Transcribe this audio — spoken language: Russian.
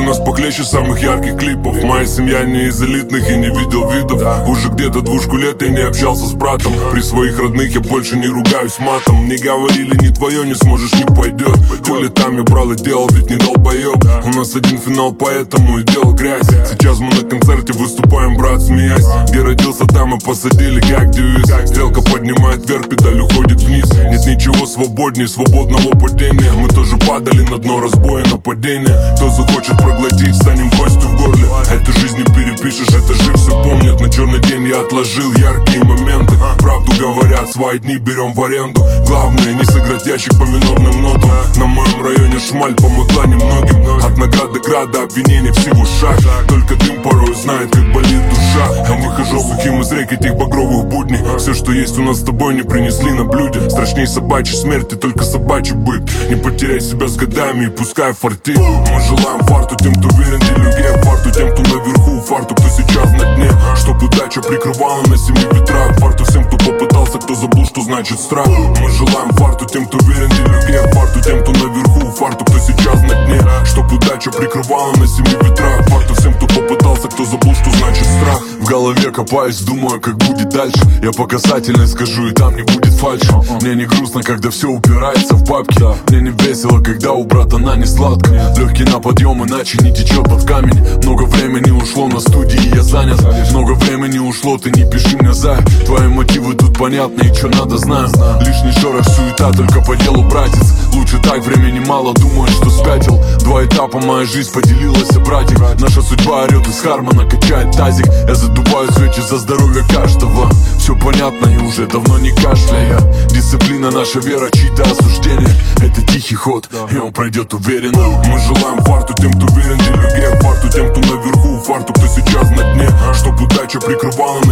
нас похлеще самых ярких клипов. Моя семья не из элитных и не видел видов. Уже где-то 2 лет я не общался с братом. При своих родных я больше не ругаюсь матом. Мне говорили, не твое, не сможешь, не пойдет. Хули там я брал и делал, ведь не долбоеб. У нас один финал, поэтому и делал грязь. Сейчас мы на концерте выступаем, брат, смеясь. Где родился, там и посадили, как девиз. Стрелка поднимает вверх, педаль уходит вниз. Нет ничего свободнее свободного падения. Мы тоже падали на дно разбоя, нападения. Кто захочет проглотить, станем костью в горле. Эту жизнь не перепишешь, этажи все помнят. На черный день я отложил яркие моменты. Правду говорят, свои дни берем в аренду. Главное не сыграть ящик по минорным нотам. На моем районе шмаль помогла немногим. От награды града обвинений всего шаг. Только дым порой знает, как болит душа. Я выхожу сухим из рек этих багровых будней. Все, что есть у нас с тобой, не принесли на блюде. Страшней собачьей смерти, только собачий быт. Не потеряй себя с годами и пускай фартит. Мы желаем фарту тем, кто верен делюге. Фарту тем, кто наверху, фарту, кто сейчас на дне. Чтоб удача прикрывала на 7 ветрах. Фарту всем, кто попытался, кто забыл, что значит страх. Мы желаем фарту тем, кто верен делюге. Фарту тем, кто наверху, фарту, кто сейчас на дне. Чтоб удача прикрывала на 7 ветрах. Фарту всем, кто попытался, кто забыл, что значит страх. В голове копаюсь, думаю, как будет дальше. Я по касательной скажу, и там не будет фальши. Мне не грустно, когда все упирается в бабки. Мне не весело, когда у брата она не сладко. Легкий на подъем, иначе не течет под камень. Много времени ушло на студии, я занят. Много времени ушло, ты не пиши мне за. Твои мотивы тут понятны, и что надо знаю. Лишний шорох, суета, только по делу, братец. Лучше так, времени мало, думаю, что спятил. 2 этапа, моя жизнь поделилась, братик. Наша судьба орет из Хармона, качает тазик. Я задуваю свечи за здоровье каждого. Все понятно и уже давно не кашляя. Дисциплина, наша вера, чьи-то осуждения. Это тихий ход, и он пройдет уверенно. Мы желаем фарту тем, кто верен делюге. Фарту тем, кто наверху, фарту, кто сейчас на дне. Чтоб удача прикрывала